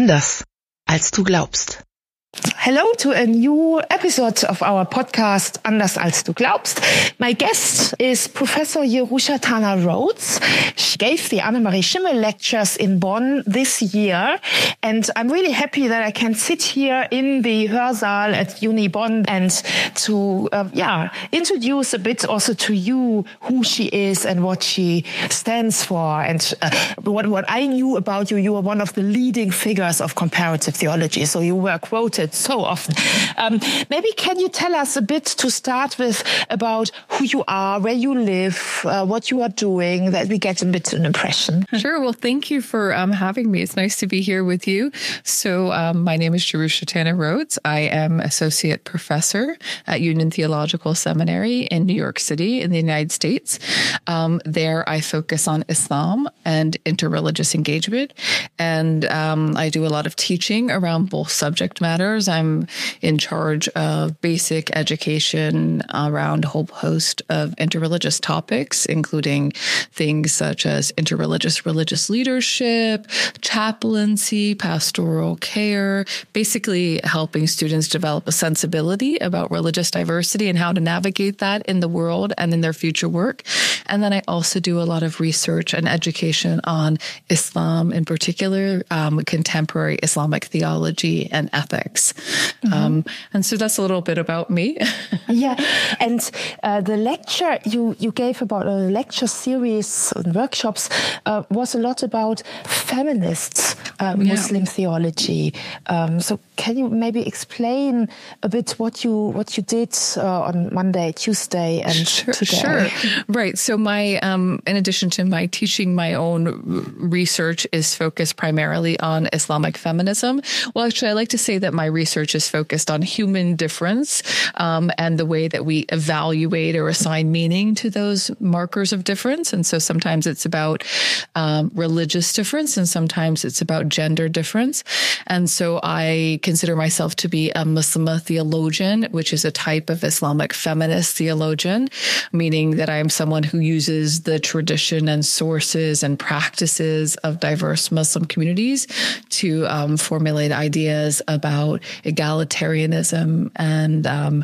Anders als du glaubst. Hello to a new episode of our podcast, Anders als du glaubst. My guest is Professor Jerusha Tana Rhodes. She gave the Annemarie Schimmel lectures in Bonn this year. And I'm really happy that I can sit here in the Hörsaal at Uni Bonn and to, introduce a bit also to you who she is and what she stands for. And what I knew about you, you were one of the leading figures of comparative theology. So you were quoted so often. Maybe can you tell us a bit to start with about who you are, where you live, what you are doing, that we get a bit an impression? Sure. Well, thank you for having me. It's nice to be here with you. So my name is Jerusha Tana Rhodes. I am associate professor at Union Theological Seminary in New York City in the United States. There I focus on Islam and interreligious engagement. And I do a lot of teaching around both subject matters. I'm in charge of basic education around a whole host of interreligious topics, including things such as interreligious religious leadership, chaplaincy, pastoral care, basically helping students develop a sensibility about religious diversity and how to navigate that in the world and in their future work. And then I also do a lot of research and education on Islam, in particular, contemporary Islamic theology and ethics. And so that's a little bit about me. Yeah. And the lecture you gave about a lecture series and workshops was a lot about feminist Muslim theology. So can you maybe explain a bit what you did on Monday, Tuesday, and today? Sure. Right. So my, in addition to my teaching, my own research is focused primarily on Islamic feminism. Well, actually, I like to say that my research is focused on human difference and the way that we evaluate or assign meaning to those markers of difference. And so sometimes it's about religious difference and sometimes it's about gender difference. And so I consider myself to be a Muslimah theologian, which is a type of Islamic feminist theologian, meaning that I am someone who uses the tradition and sources and practices of diverse Muslim communities to formulate ideas about egalitarianism and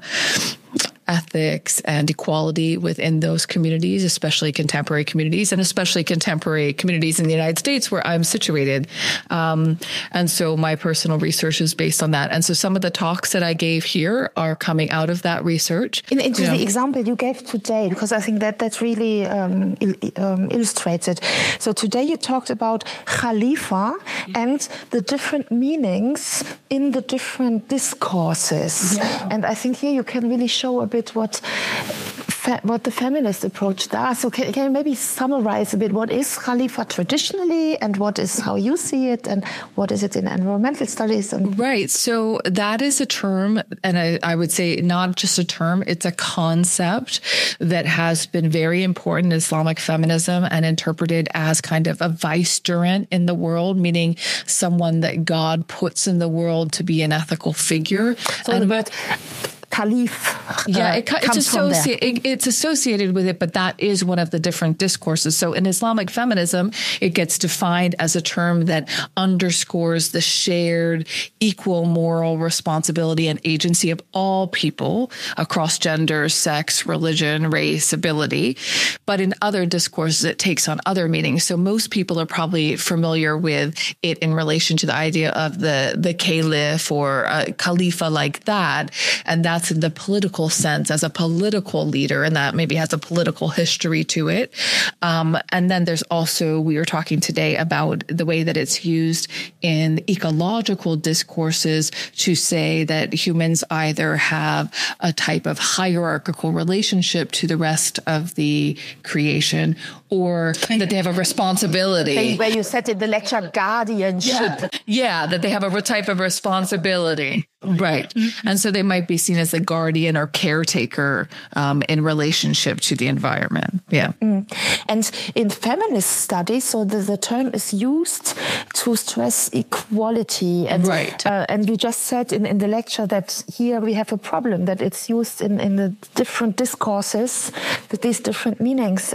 ethics and equality within those communities, especially contemporary communities, and especially contemporary communities in the United States where I'm situated. And so my personal research is based on that. And so some of the talks that I gave here are coming out of that research. Into the example you gave today, because I think that's really illustrated. So today you talked about Khalifa and the different meanings in the different discourses. Yeah. And I think here you can really show a bit what the feminist approach does. So can you maybe summarize a bit what is Khalifa traditionally and what is how you see it and what is it in environmental studies? Right. So that is a term, and I would say not just a term, it's a concept that has been very important in Islamic feminism and interpreted as kind of a vicegerent in the world, meaning someone that God puts in the world to be an ethical figure. So the word Caliph. It's associated with it, but that is one of the different discourses. So in Islamic feminism, it gets defined as a term that underscores the shared equal moral responsibility and agency of all people across gender, sex, religion, race, ability. But in other discourses, it takes on other meanings. So most people are probably familiar with it in relation to the idea of the caliph or a khalifa like that. And that's in the political sense as a political leader, and that maybe has a political history to it. And then there's also, we were talking today about the way that it's used in ecological discourses to say that humans either have a type of hierarchical relationship to the rest of the creation or that they have a responsibility. Where you said in the lecture, guardianship. Yeah, that they have a type of responsibility. Right. Mm-hmm. And so they might be seen as the guardian or caretaker in relationship to the environment. Yeah. Mm. And in feminist studies, so the term is used to stress equality. And, right. And you just said in the lecture that here we have a problem, that it's used in the different discourses with these different meanings.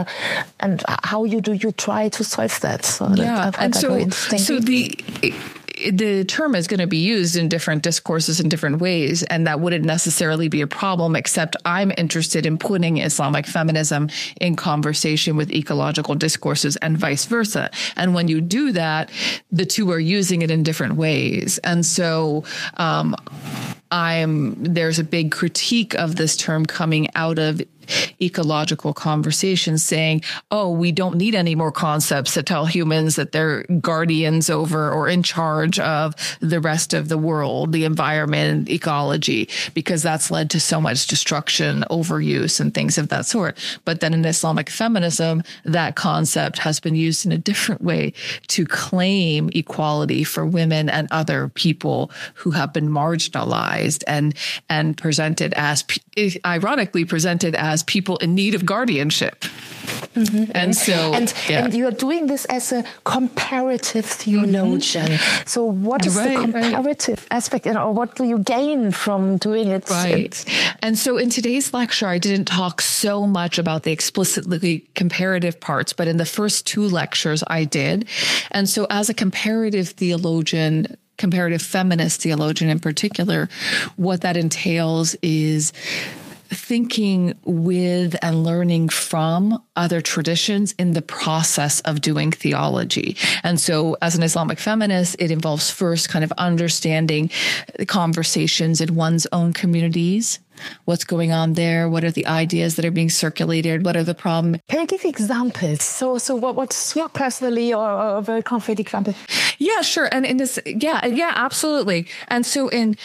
And how you try to solve that? So yeah. I find that very interesting. So the term is going to be used in different discourses in different ways, and that wouldn't necessarily be a problem, except I'm interested in putting Islamic feminism in conversation with ecological discourses and vice versa. And when you do that, the two are using it in different ways. And so there's a big critique of this term coming out of ecological conversations saying, oh, we don't need any more concepts to tell humans that they're guardians over or in charge of the rest of the world, the environment, ecology, because that's led to so much destruction, overuse, and things of that sort. But then in Islamic feminism, that concept has been used in a different way to claim equality for women and other people who have been marginalized and presented as, ironically presented as people in need of guardianship. Mm-hmm. And so, and you're doing this as a comparative theologian. Mm-hmm. So what is the comparative aspect, or what do you gain from doing it? Right. And so in today's lecture, I didn't talk so much about the explicitly comparative parts, but in the first two lectures I did. And so as a comparative theologian, comparative feminist theologian in particular, what that entails is thinking with and learning from other traditions in the process of doing theology. And so as an Islamic feminist, it involves first kind of understanding the conversations in one's own communities. What's going on there? What are the ideas that are being circulated? What are the problems? Can you give examples? So what's your personally or a very concrete example? Yeah, sure. And in this, yeah, absolutely. And so in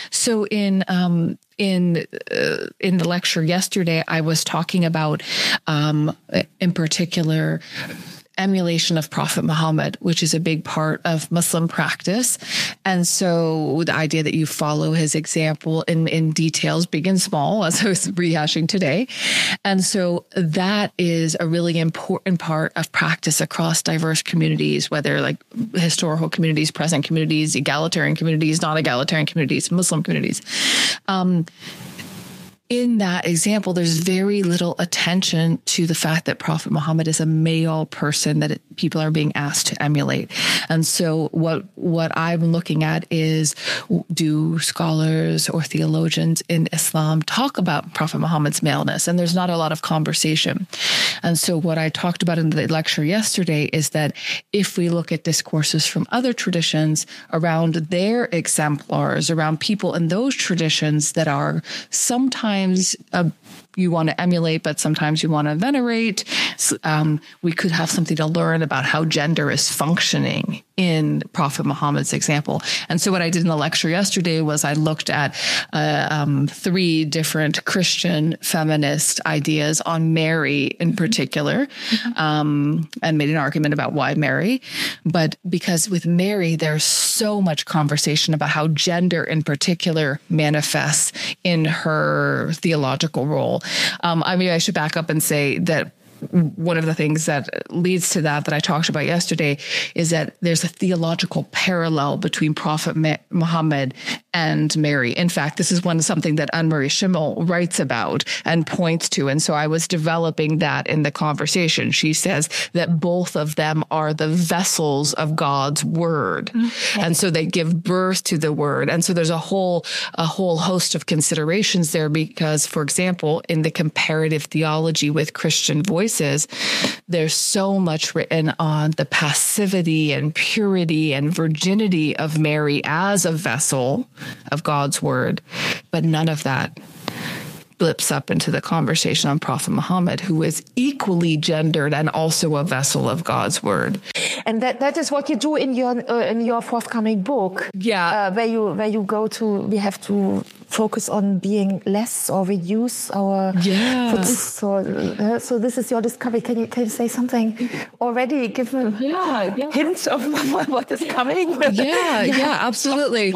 the lecture yesterday, I was talking about, in particular, emulation of Prophet Muhammad, which is a big part of Muslim practice. And so the idea that you follow his example in details, big and small, as I was rehashing today. And so that is a really important part of practice across diverse communities, whether like historical communities, present communities, egalitarian communities, non-egalitarian communities, Muslim communities. In that example, there's very little attention to the fact that Prophet Muhammad is a male person that people are being asked to emulate. And so what I'm looking at is, do scholars or theologians in Islam talk about Prophet Muhammad's maleness? And there's not a lot of conversation. And so what I talked about in the lecture yesterday is that if we look at discourses from other traditions around their exemplars, around people in those traditions that are sometimes you want to emulate, but sometimes you want to venerate. We could have something to learn about how gender is functioning in Prophet Muhammad's example. And so what I did in the lecture yesterday was I looked at 3 different Christian feminist ideas on Mary in particular, and made an argument about why Mary. But because with Mary, there's so much conversation about how gender in particular manifests in her theological role. I should back up and say that one of the things that leads to that I talked about yesterday is that there's a theological parallel between Prophet Muhammad and Mary. In fact, this is something that Anne-Marie Schimmel writes about and points to. And so I was developing that in the conversation. She says that both of them are the vessels of God's word. Okay. And so they give birth to the word. And so there's a whole host of considerations there because, for example, in the comparative theology with Christian voices, there's so much written on the passivity and purity and virginity of Mary as a vessel of God's word, but none of that blips up into the conversation on Prophet Muhammad, who is equally gendered and also a vessel of God's word. And that is what you do in your forthcoming book. Yeah, where you go to, we have to focus on being less or reduce our footprint. So this is your discovery. Can you say something already? Give a hint of what is coming? Yeah, absolutely.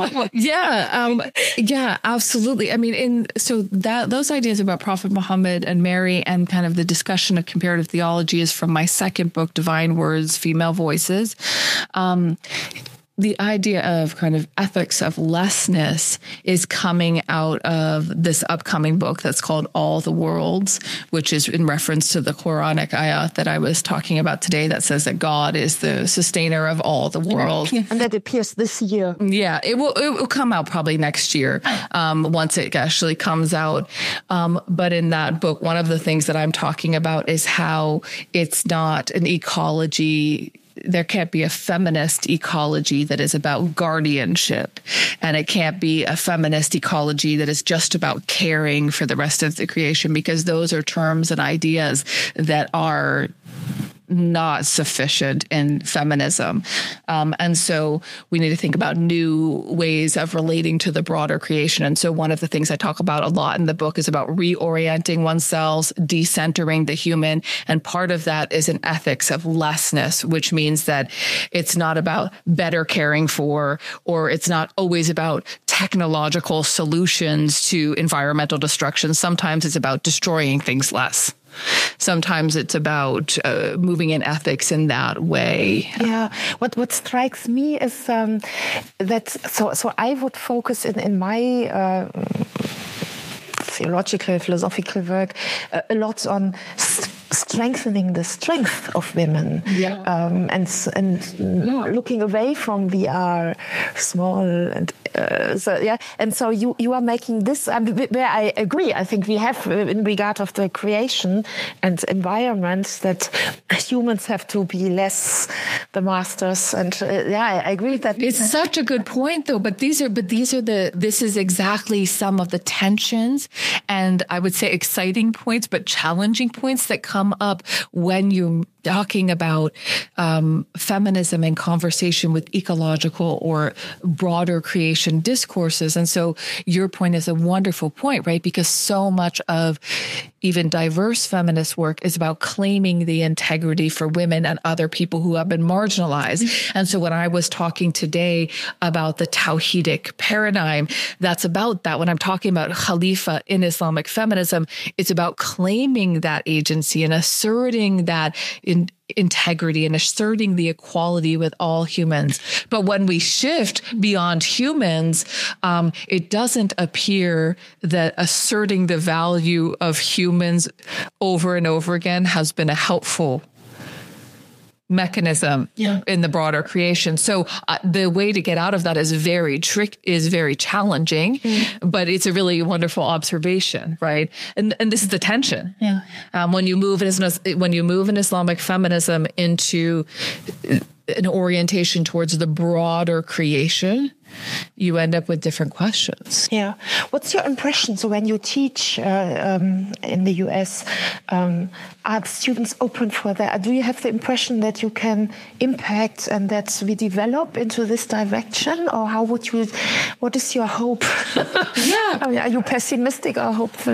Absolutely. I mean, those ideas about Prophet Muhammad and Mary and kind of the discussion of comparative theology is from my second book, Divine Words, Female Voices. the idea of kind of ethics of lessness is coming out of this upcoming book that's called All the Worlds, which is in reference to the Quranic ayat that I was talking about today that says that God is the sustainer of all the world. And that appears this year. Yeah, it will come out probably next year once it actually comes out. But in that book, one of the things that I'm talking about is how it's not an ecology. There can't be a feminist ecology that is about guardianship, and it can't be a feminist ecology that is just about caring for the rest of the creation, because those are terms and ideas that are not sufficient in feminism. And so we need to think about new ways of relating to the broader creation. And so one of the things I talk about a lot in the book is about reorienting oneself, decentering the human. And part of that is an ethics of lessness, which means that it's not about better caring for, or it's not always about technological solutions to environmental destruction. Sometimes it's about destroying things less. Sometimes it's about moving in ethics in that way. Yeah. What strikes me is that so I would focus in my theological, philosophical work a lot on strengthening the strength of women, and looking away from we are small, and so you are making this where I agree. I think we have in regard of the creation and environment that humans have to be less the masters, and I agree that it's such a good point though. But this is exactly some of the tensions and I would say exciting points, but challenging points that come up when you're talking about feminism in conversation with ecological or broader creation discourses. And so your point is a wonderful point, right? Because so much of even diverse feminist work is about claiming the integrity for women and other people who have been marginalized. And so when I was talking today about the Tawhidic paradigm, that's about that. When I'm talking about Khalifa in Islamic feminism, it's about claiming that agency and asserting that integrity and asserting the equality with all humans. But when we shift beyond humans, it doesn't appear that asserting the value of humans over and over again has been a helpful mechanism in the broader creation. So the way to get out of that is very challenging, but it's a really wonderful observation, right? And this is the tension. Yeah. When you move in Islamic feminism into an orientation towards the broader creation, you end up with different questions. Yeah. What's your impression? So when you teach in the US, are students open for that? Do you have the impression that you can impact and that we develop into this direction? Or what is your hope? Yeah. I mean, are you pessimistic or hopeful?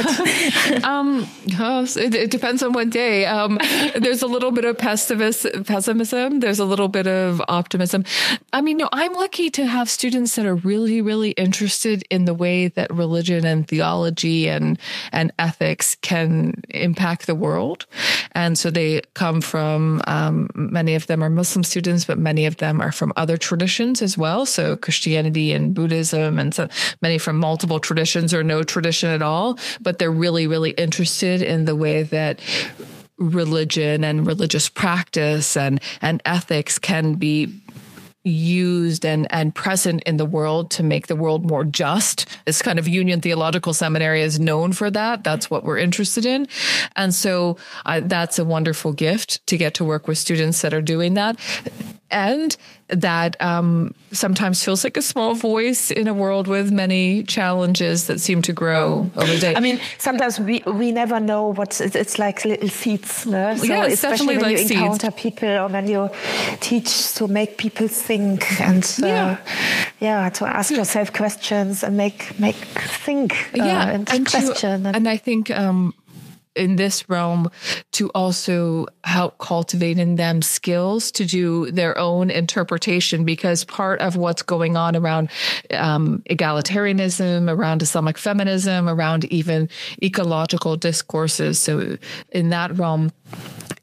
It depends on what day. There's a little bit of pessimism. There's a little bit of optimism. I mean, no, I'm lucky to have students that are really, really interested in the way that religion and theology and ethics can impact the world. And so they come from, many of them are Muslim students, but many of them are from other traditions as well. So Christianity and Buddhism, and so many from multiple traditions or no tradition at all. But they're really, really interested in the way that religion and religious practice and ethics can be used and present in the world to make the world more just. This kind of Union Theological Seminary is known for that. That's what we're interested in. And so that's a wonderful gift to get to work with students that are doing that. And that sometimes feels like a small voice in a world with many challenges that seem to grow over the day. I mean, sometimes we never know it's like little seeds. No? So yeah, it's especially when like you encounter people or when you teach to make people think and to ask yourself questions and make think and question. And I think in this realm, to also help cultivate in them skills to do their own interpretation, because part of what's going on around egalitarianism, around Islamic feminism, around even ecological discourses, so in that realm,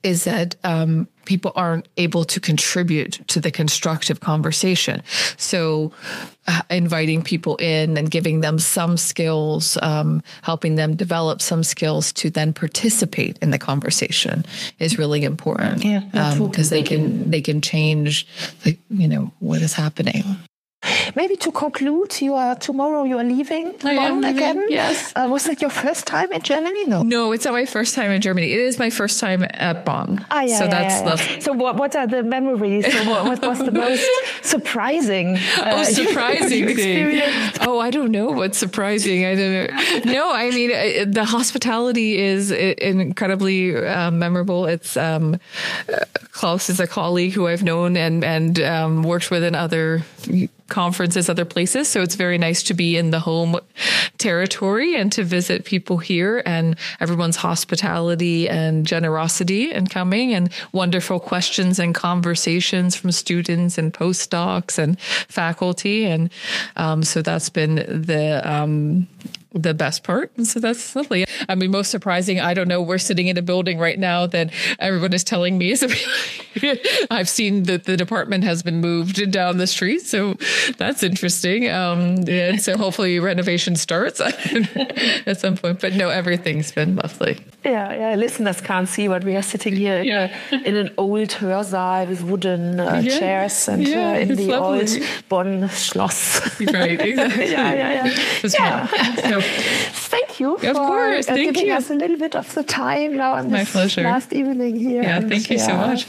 is that people aren't able to contribute to the constructive conversation. So inviting people in and giving them some skills, helping them develop some skills to then participate in the conversation is really important. Because they can change, what is happening. Maybe to conclude, tomorrow you are leaving Bonn again? Yes. Was it your first time in Germany? No, it's not my first time in Germany. It is my first time at Bonn. So what are the memories? So what was the most surprising? Surprising thing. I don't know what's surprising. I don't know. No, I mean, the hospitality is incredibly memorable. It's Klaus is a colleague who I've known and worked with in other conferences, other places. So it's very nice to be in the home territory and to visit people here, and everyone's hospitality and generosity and coming, and wonderful questions and conversations from students and postdocs and faculty. And so that's been the best part. And so that's lovely. I mean, most surprising, I don't know, we're sitting in a building right now that everyone is telling me is I've seen that the department has been moved down the street. So that's interesting. And so hopefully renovation starts at some point. But no, everything's been lovely. Yeah, listeners can't see, but we are sitting here in an old Hörsaal with wooden chairs and in the lovely. Old Bonn Schloss. Right, exactly. So, thank you for giving us a little bit of the time now on this last evening here. Yeah, thank you so much.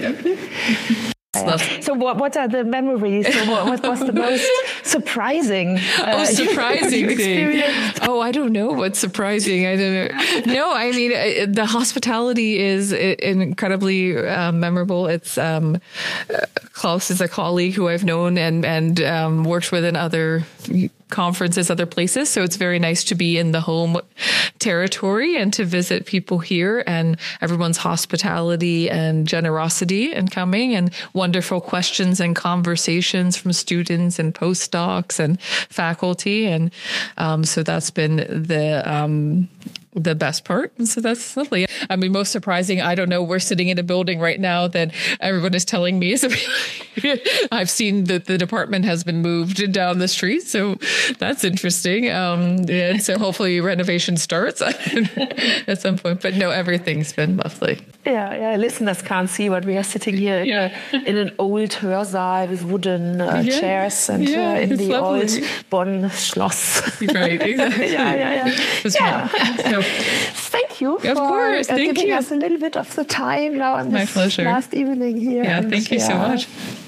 So what are the memories? So what was the most surprising? Surprising thing. I don't know what's surprising. I don't know. No, I mean, the hospitality is incredibly memorable. It's Klaus is a colleague who I've known and worked with in other conferences, other places. So it's very nice to be in the home territory and to visit people here, and everyone's hospitality and generosity and coming, and wonderful questions and conversations from students and postdocs and faculty. And so that's been the best part. And so that's lovely. I mean, most surprising, I don't know, we're sitting in a building right now that everyone is telling me is I've seen that the department has been moved down the street. So that's interesting. And so hopefully renovation starts at some point. But no, everything's been lovely. Yeah, listeners can't see, but we are sitting here in an old Hörsaal with wooden chairs and in the lovely. Old Bonn Schloss. Right, exactly. Thank you for giving us a little bit of the time now on this last evening here. Yeah, thank you so much.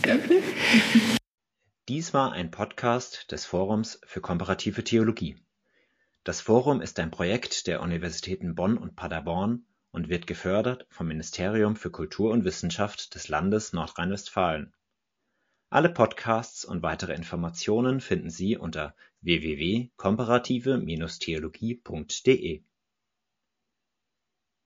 Dies war ein Podcast des Forums für komparative Theologie. Das Forum ist ein Projekt der Universitäten Bonn und Paderborn und wird gefördert vom Ministerium für Kultur und Wissenschaft des Landes Nordrhein-Westfalen. Alle Podcasts und weitere Informationen finden Sie unter www.komparative-theologie.de.